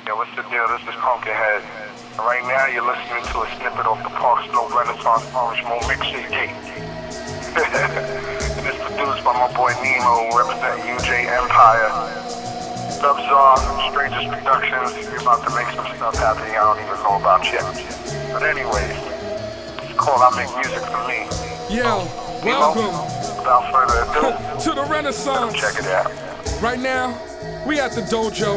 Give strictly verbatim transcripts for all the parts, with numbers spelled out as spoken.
Yo, what's the deal? This is Pumpkinhead. And right now you're listening to a snippet of the Park Slope Renaissance Orange Moon mixtape. And it's produced by my boy Nemo, representing U J Empire. Dubs are Strangers Productions. We're about to make some stuff happen I don't even know about yet. But anyways, it's called I Make Music for Me. Yo, Nemo, welcome without further ado, to the Renaissance. check it out. Right now, we at the dojo.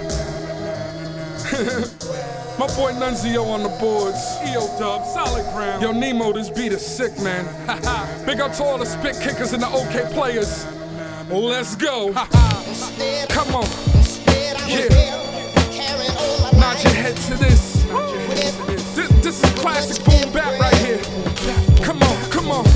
My boy Nunzio on the boards. E O Dub, solid ground. Yo, Nemo, this beat is sick, man. Big up to all the spit kickers and the OK players. Let's go. Come on. Yeah. Nod your head to this. This, this is classic boom bap right here. Come on, come on.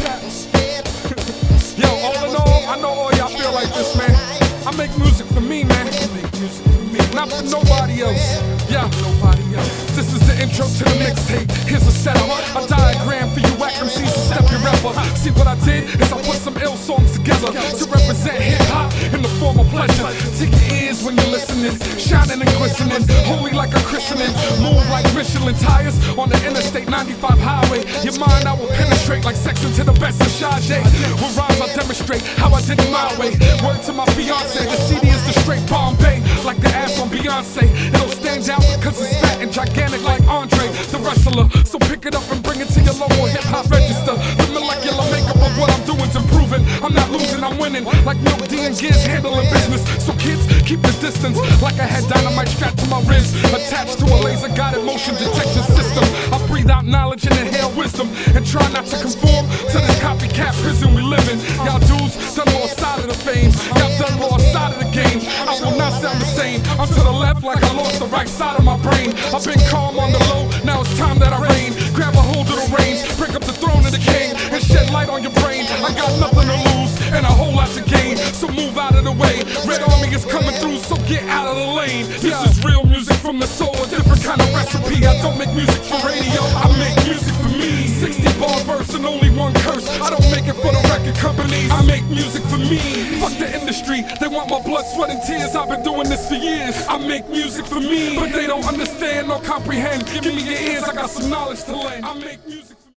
Yo, all in all, I know all y'all feel like this, man. I make music for me, man. Not for nobody else. Yeah, nobody else. This is the intro to the mixtape. Here's a setup, a diagram for you whack M Cs to step your rapper. See what I did is I put some ill songs together to represent hip hop in the form of pleasure. Tick your ears when you're listening, shining and glistening, holy like a christening. Move like Michelin tires on the Interstate ninety-five highway. Your mind I will penetrate like sex into the best of Sade. With rhymes I demonstrate how I did it my way. Word to my fiance, the C D is the straight Bombay, like the ass on Beyonce. It'll stand out cause it's fat and gigantic like Andre the wrestler. So pick it up and bring it to your local hip hop register. The molecular makeup of what I'm doing's improving. I'm not losing, I'm winning. Like Milk D and Giz handling business. So kids, keep the distance. Like I had dynamite strapped to my wrist, attached to a laser guided motion detection system. I breathe out knowledge and inhale wisdom, and try not to conform to this copycat prison we live in. Y'all dudes done lost side of the fame. Y'all done lost side of the game. I will not sound the same. I'm to the left like I lost the right side of my brain. I've been calm on the low, now it's time that I reign. Grab a hold of the reins, break up the throne of the king, and shed light on your brain. I got nothing to lose and a whole lot to gain, so move out of the way. Red Army is coming through, so get out of the lane. This is real music from the soul, a different kind of recipe. I don't make music for radio, I make music for me. sixty bar verse and only one curse. I don't make it for the record companies, I make music for me. Fuck the industry, they want my blood, sweat and tears. I've been doing this for years. I make music for me, but they don't understand or comprehend. Give me your ears, I got some knowledge to lend. I make music for